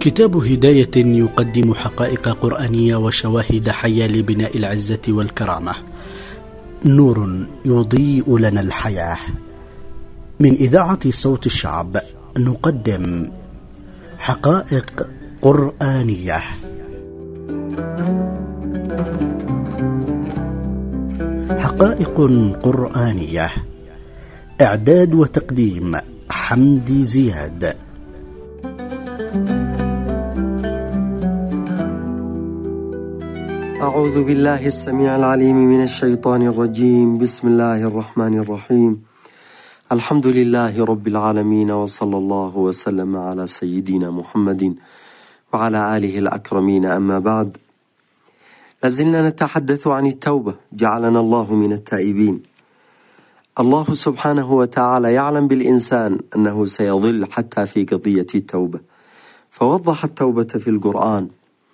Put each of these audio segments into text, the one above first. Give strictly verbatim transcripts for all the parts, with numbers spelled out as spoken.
كتاب هداية يقدم حقائق قرآنية وشواهد حية لبناء العزة والكرامة، نور يضيء لنا الحياة. من إذاعة صوت الشعب نقدم حقائق قرآنية. حقائق قرآنية، إعداد وتقديم حمدي زياد. أعوذ بالله السميع العليم من الشيطان الرجيم. بسم الله الرحمن الرحيم. الحمد لله رب العالمين، وصلى الله وسلم على سيدنا محمد وعلى آله الأكرمين. أما بعد، لازلنا نتحدث عن التوبة، جعلنا الله من التائبين. الله سبحانه وتعالى يعلم بالإنسان أنه سيضل حتى في قضية التوبة، فوضح التوبة في القرآن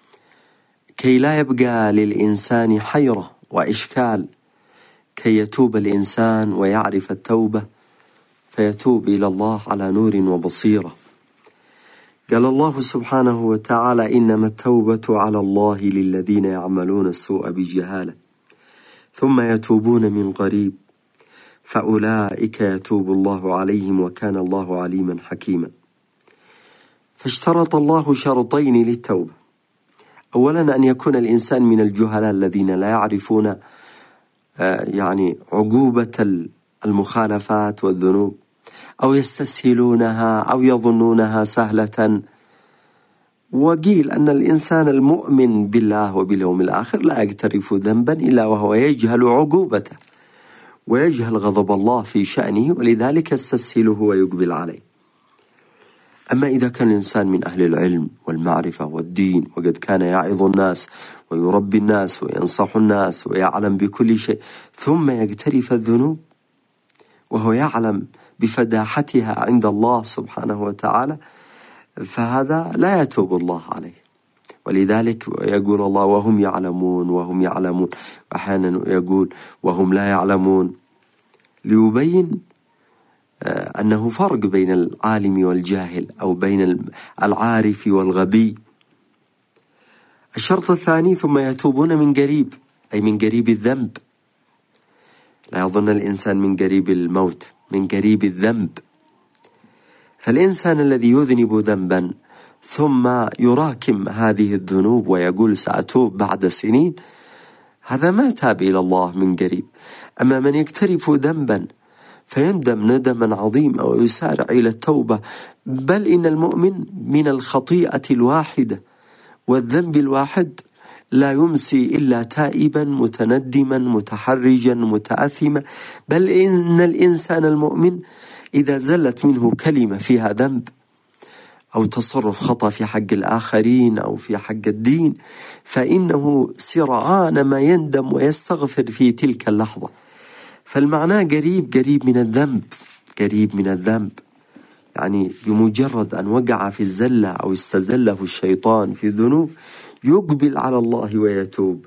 كي لا يبقى للإنسان حيرة وإشكال، كي يتوب الإنسان ويعرف التوبة فيتوب إلى الله على نور وبصيرة. قال الله سبحانه وتعالى: إنما التوبة على الله للذين يعملون السوء بجهالة ثم يتوبون من قريب فأولئك يتوب الله عليهم وكان الله عليما حكيما. فاشترط الله شرطين للتوبة: أولا أن يكون الإنسان من الجهلاء الذين لا يعرفون يعني عقوبة المخالفات والذنوب، أو يستسهلونها أو يظنونها سهلة. وقيل أن الإنسان المؤمن بالله وباليوم الآخر لا يقترف ذنبا إلا وهو يجهل عقوبته ويجهل غضب الله في شأنه، ولذلك يستسهله ويقبل عليه. أما إذا كان الإنسان من أهل العلم والمعرفة والدين، وقد كان يعظ الناس ويربي الناس وينصح الناس ويعلم بكل شيء، ثم يقترف الذنوب وهو يعلم بفداحتها عند الله سبحانه وتعالى، فهذا لا يتوب الله عليه. ولذلك يقول الله: وهم يعلمون وهم يعلمون، وأحيانا يقول وهم لا يعلمون، ليبين أنه فرق بين العالم والجاهل، أو بين العارف والغبي. الشرط الثاني: ثم يتوبون من قريب، أي من قريب الذنب. لا يظن الإنسان من قريب الموت، من قريب الذنب. فالإنسان الذي يذنب ذنبا ثم يراكم هذه الذنوب ويقول سأتوب بعد سنين، هذا ما تاب إلى الله من قريب. أما من يقترف ذنبا فيندم ندما عظيما ويسارع إلى التوبة، بل إن المؤمن من الخطيئة الواحدة والذنب الواحد لا يمسي إلا تائبا متندما متحرجا متأثما، بل إن الإنسان المؤمن إذا زلت منه كلمة فيها ذنب أو تصرف خطأ في حق الآخرين أو في حق الدين، فإنه سرعان ما يندم ويستغفر في تلك اللحظة. فالمعنى قريب قريب من الذنب، قريب من الذنب، يعني بمجرد أن وقع في الزلة أو استزله الشيطان في الذنوب يقبل على الله ويتوب.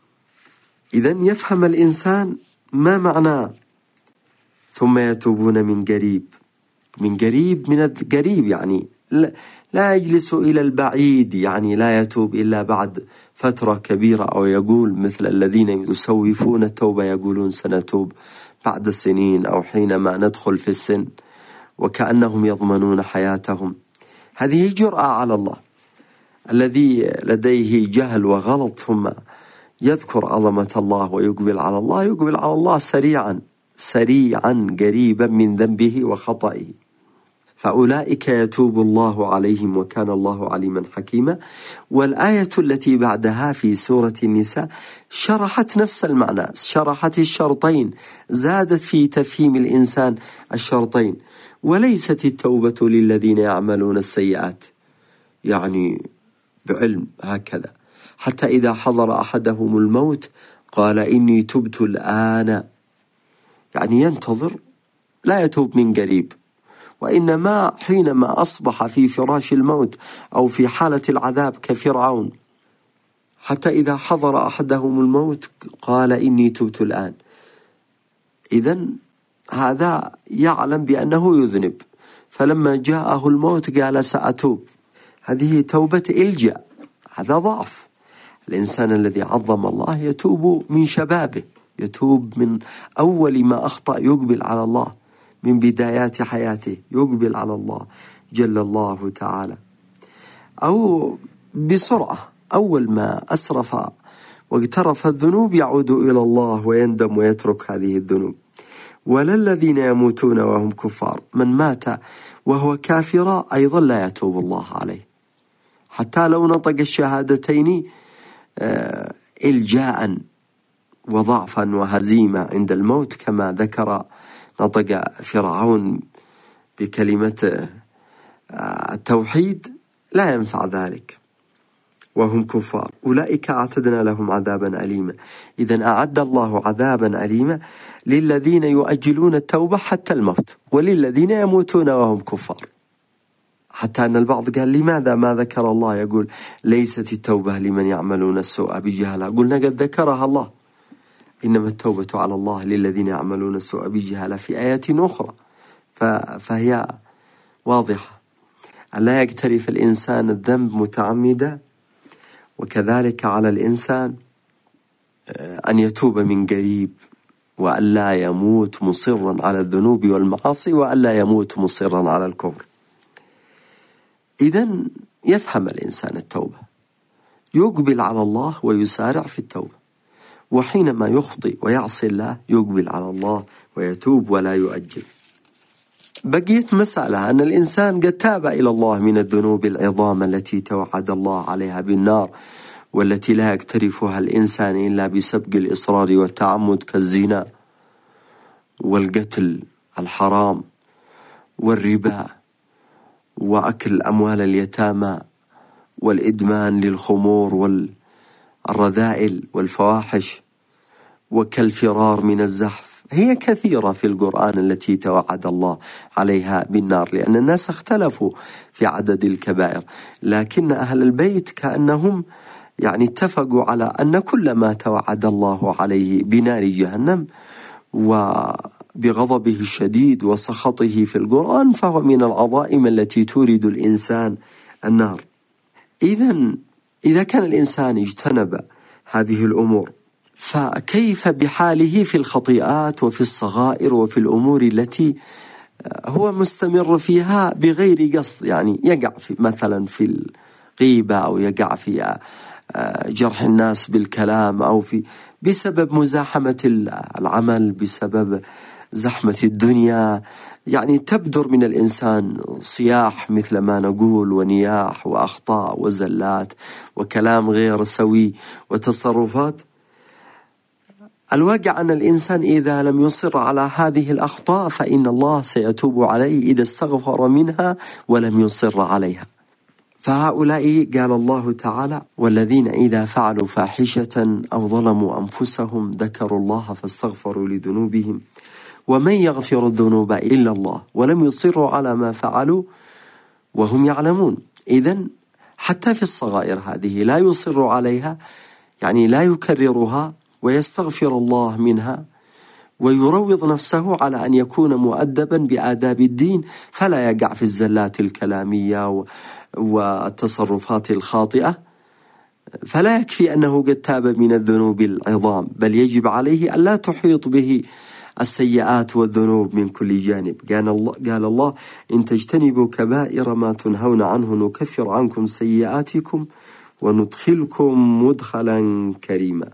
إذن يفهم الإنسان ما معناه ثم يتوبون من قريب. من قريب، من القريب يعني لا, لا يجلس إلى البعيد، يعني لا يتوب إلا بعد فترة كبيرة، أو يقول مثل الذين يسوفون التوبة يقولون سنتوب بعد سنين أو حينما ندخل في السن، وكأنهم يضمنون حياتهم. هذه جرأة على الله. الذي لديه جهل وغلط ثم يذكر عظمة الله ويقبل على الله، يقبل على الله سريعا سريعا قريبا من ذنبه وخطئه. فأولئك يتوب الله عليهم وكان الله عليما حكيما. والآية التي بعدها في سورة النساء شرحت نفس المعنى، شرحت الشرطين، زادت في تفهيم الإنسان الشرطين. وليست التوبة للذين يعملون السيئات، يعني بعلم هكذا، حتى إذا حضر أحدهم الموت قال إني تبت الآن، يعني ينتظر، لا يتوب من قريب، وإنما حينما أصبح في فراش الموت أو في حالة العذاب كفرعون، حتى إذا حضر أحدهم الموت قال إني تبت الآن. إذن هذا يعلم بأنه يذنب، فلما جاءه الموت قال سأتوب. هذه توبة إلجاء، هذا ضعف. الإنسان الذي عظم الله يتوب من شبابه، يتوب من أول ما أخطأ، يقبل على الله من بدايات حياته، يقبل على الله جل الله تعالى، أو بسرعة أول ما أسرف واقترف الذنوب يعود إلى الله ويندم ويترك هذه الذنوب. ولا الذين يموتون وهم كفار، من مات وهو كافر أيضا لا يتوب الله عليه، حتى لو نطق الشهادتين إلجاء وضعفا وهزيمة عند الموت، كما ذكر نطق فرعون بكلمة التوحيد، لا ينفع ذلك وهم كفار. أولئك أعتدنا لهم عذابا أليما. إذن أعد الله عذابا أليما للذين يؤجلون التوبة حتى الموت، وللذين يموتون وهم كفار. حتى أن البعض قال لماذا ما ذكر الله؟ يقول ليست التوبة لمن يعملون السوء بجهالة. قلنا قد ذكرها الله، إنما التوبة على الله للذين يعملون السوء بجهالة في آيات أخرى، فهي واضحة. ألا يقترف الإنسان الذنب متعمدا، وكذلك على الإنسان أن يتوب من قريب، وألا يموت مصرا على الذنوب والمعاصي، وألا يموت مصرا على الكفر. إذن يفهم الإنسان التوبة، يقبل على الله ويسارع في التوبة، وحينما يخطئ ويعصي الله يقبل على الله ويتوب ولا يؤجل. بقيت مسألة أن الإنسان قد تاب إلى الله من الذنوب العظام التي توعد الله عليها بالنار، والتي لا يقترفها الإنسان إلا بسبق الإصرار والتعمد، كالزنا والقتل الحرام والربا وأكل أموال اليتامى والإدمان للخمور والرذائل والفواحش وكالفرار من الزحف. هي كثيرة في القرآن التي توعد الله عليها بالنار، لأن الناس اختلفوا في عدد الكبائر، لكن أهل البيت كأنهم يعني اتفقوا على أن كل ما توعد الله عليه بنار جهنم وبغضبه الشديد وسخطه في القرآن فهو من العظائم التي تورد الإنسان النار. إذن إذا كان الإنسان اجتنب هذه الأمور، فكيف بحاله في الخطيئات وفي الصغائر وفي الأمور التي هو مستمر فيها بغير قصد، يعني يقع في مثلا في الغيبة، أو يقع في جرح الناس بالكلام، أو في بسبب مزاحمة العمل، بسبب زحمة الدنيا، يعني تبدر من الإنسان صياح مثل ما نقول، ونياح وأخطاء وزلات وكلام غير سوي وتصرفات. الواقع أن الإنسان إذا لم يصر على هذه الأخطاء فإن الله سيتوب عليه إذا استغفر منها ولم يصر عليها. فهؤلاء قال الله تعالى: والذين إذا فعلوا فاحشة أو ظلموا أنفسهم ذكروا الله فاستغفروا لذنوبهم ومن يغفر الذنوب إلا الله ولم يصروا على ما فعلوا وهم يعلمون. إذن حتى في الصغائر هذه لا يصر عليها، يعني لا يكررها ويستغفر الله منها، ويروض نفسه على أن يكون مؤدبا بآداب الدين، فلا يقع في الزلات الكلامية والتصرفات الخاطئة. فلا يكفي أنه قد تاب من الذنوب العظام، بل يجب عليه ألا تحيط به السيئات والذنوب من كل جانب. قال الله, قال الله: إن تجتنبوا كبائر ما تنهون عنه نكفر عنكم سيئاتكم وندخلكم مدخلا كريما.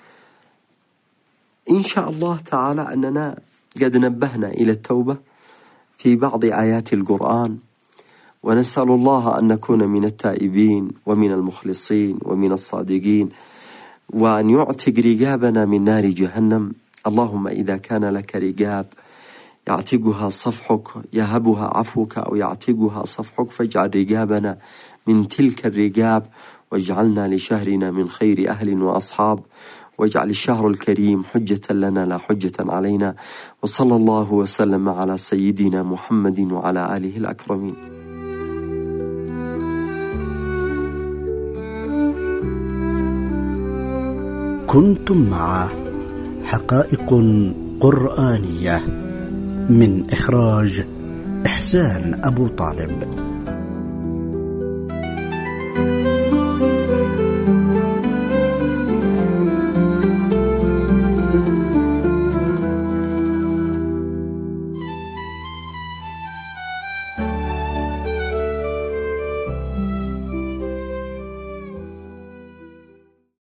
إن شاء الله تعالى أننا قد نبهنا إلى التوبة في بعض آيات القرآن، ونسأل الله أن نكون من التائبين ومن المخلصين ومن الصادقين، وأن يعتق رقابنا من نار جهنم. اللهم إذا كان لك رقاب يعتقها صفحك، يهبها عفوك أو يعتقها صفحك، فاجعل رقابنا من تلك الرقاب، واجعلنا لشهرنا من خير أهل وأصحاب، واجعل الشهر الكريم حجة لنا لا حجة علينا. وصلى الله وسلم على سيدنا محمد وعلى آله الأكرمين. كنتم مع حقائق قرآنية من إخراج إحسان أبو طالب.